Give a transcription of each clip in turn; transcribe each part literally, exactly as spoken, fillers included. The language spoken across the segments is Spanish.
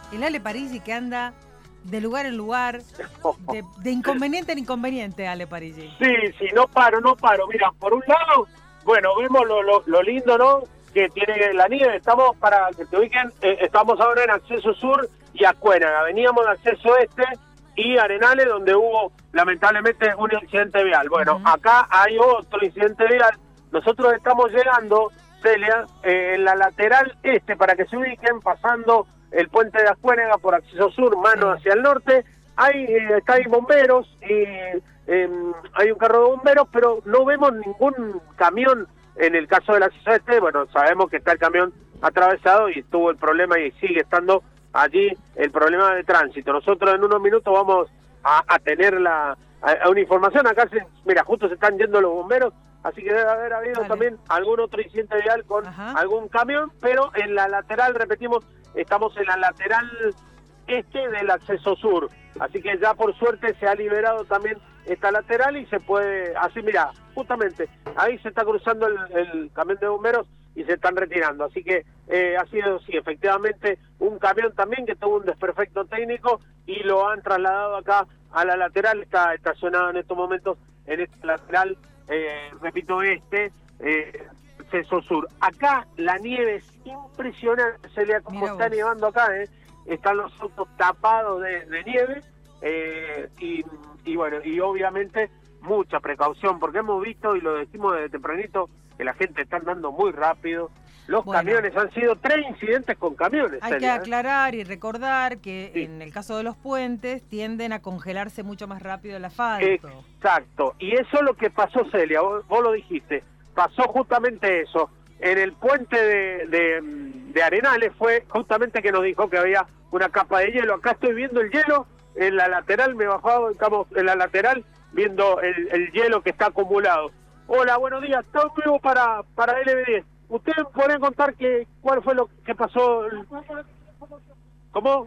el Ale Parisi que anda de lugar en lugar, de, de inconveniente en inconveniente, Ale Parisi. Sí, sí, no paro, no paro. Mira, por un lado, bueno, vemos lo, lo, lo lindo, ¿no?, que tiene la nieve. Estamos, para que te ubiquen, eh, estamos ahora en acceso sur y Ascuénaga. Veníamos de acceso este y Arenales, donde hubo lamentablemente un incidente vial. Bueno, uh-huh. Acá hay otro incidente vial. Nosotros estamos llegando, Celia, eh, en la lateral este, para que se ubiquen, pasando el puente de Ascuénaga por acceso sur, mano hacia el norte. Hay, eh, está hay bomberos, y eh, hay un carro de bomberos, pero no vemos ningún camión. En el caso del acceso este, bueno, sabemos que está el camión atravesado y estuvo el problema y sigue estando allí el problema de tránsito. Nosotros en unos minutos vamos a, a tener la a, a una información. Acá, se, mira, justo se están yendo los bomberos, así que debe haber habido vale. también algún otro incidente vial con Ajá. algún camión, pero en la lateral, repetimos, estamos en la lateral este del acceso sur. Así que ya por suerte se ha liberado también esta lateral y se puede, así mira, justamente ahí se está cruzando el, el camión de bomberos y se están retirando. Así que eh, ha sido, sí, efectivamente, un camión también que tuvo un desperfecto técnico y lo han trasladado acá a la lateral. Está estacionado en estos momentos en esta lateral, eh, repito, este, eh, acceso sur. Acá la nieve es impresionante, se le como está vos. nevando acá, eh. Están los autos tapados de, de nieve, eh, y, y bueno, y obviamente mucha precaución, porque hemos visto, y lo decimos desde tempranito, que la gente está andando muy rápido. Los bueno, camiones, han sido tres incidentes con camiones. Hay Celia, que aclarar ¿eh? y recordar que sí. en el caso de los puentes tienden a congelarse mucho más rápido el asfalto. Exacto, y eso es lo que pasó, Celia, vos, vos lo dijiste, pasó justamente eso. En el puente de, de, de Arenales fue justamente que nos dijo que había una capa de hielo. Acá estoy viendo el hielo, en la lateral, me bajaba, estamos en la lateral viendo el, el hielo que está acumulado. Hola, buenos días, estamos vivo para, para L B diez. ¿Ustedes pueden contar que, cuál fue lo que pasó? ¿Cómo?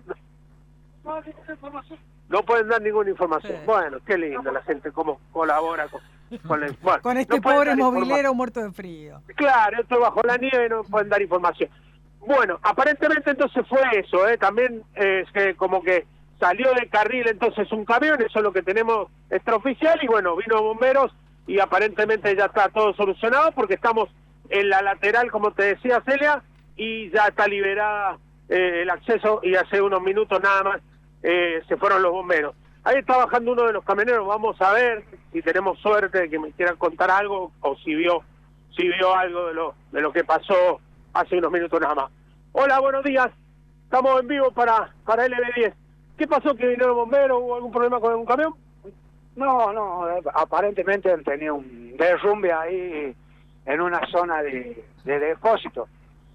No pueden dar ninguna información. Sí. Bueno, qué lindo la gente, cómo colabora con, con, el, bueno, con este no pobre movilero muerto de frío. Claro, esto bajo la nieve, no pueden dar información. Bueno, aparentemente entonces fue eso, ¿eh? También es eh, que como que salió de carril entonces un camión, eso es lo que tenemos extraoficial, y bueno, vino bomberos y aparentemente ya está todo solucionado porque estamos en la lateral, como te decía, Celia, y ya está liberada eh, el acceso, y hace unos minutos nada más eh, se fueron los bomberos. Ahí está bajando uno de los camioneros, vamos a ver si tenemos suerte de que me quieran contar algo o si vio si vio algo de lo de lo que pasó hace unos minutos nada más. Hola, buenos días, estamos en vivo para para L B diez. ¿Qué pasó? ¿Que vinieron bomberos? ¿Hubo algún problema con un camión? No, no, aparentemente han tenido un derrumbe ahí en una zona de, de depósito,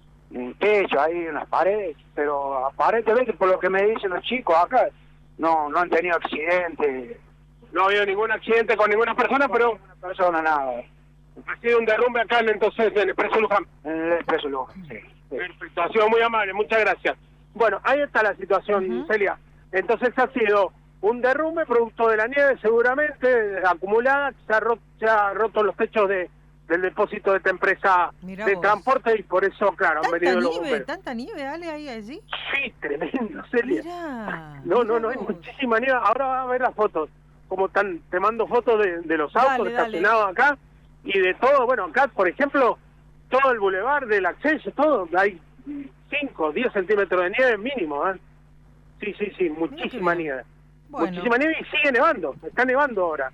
un techo ahí, unas paredes, pero aparentemente por lo que me dicen los chicos acá, no no han tenido accidente. No ha habido ningún accidente con ninguna persona, no, pero... Ninguna persona, nada. Ha sido un derrumbe acá en, entonces en el Expreso Luján. En el Expreso Luján, sí, sí. Perfecto, ha sido muy amable, muchas gracias. Bueno, ahí está la situación, uh-huh. Celia. Entonces ha sido un derrumbe producto de la nieve seguramente acumulada, se ha roto, se ha roto los techos de del depósito de esta empresa Mirá de vos. transporte, y por eso, claro, han venido los bomberos. ¿Tanta nieve, Ale, ahí allí? Sí, tremendo, Celia. Mirá, no, mirá no, no, vos. hay muchísima nieve. Ahora vas a ver las fotos, como están, te mando fotos de, de los autos dale, estacionados dale. acá, y de todo. Bueno, acá, por ejemplo, todo el bulevar del acceso, todo, hay cinco, diez centímetros de nieve mínimo, ¿eh? Sí, sí, sí, muchísima nieve. Bueno. Muchísima nieve, y sigue nevando, está nevando ahora.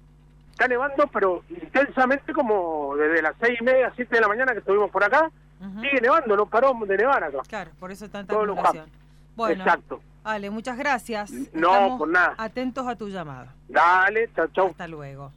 Está nevando, pero intensamente, como desde las seis y media, siete de la mañana que estuvimos por acá, uh-huh. sigue nevando, no paró de nevar acá. Claro, por eso tanta acumulación. Bueno, exacto. Ale, muchas gracias. No, Estamos por nada. Atentos a tu llamada. Dale, chau, chau. Hasta luego.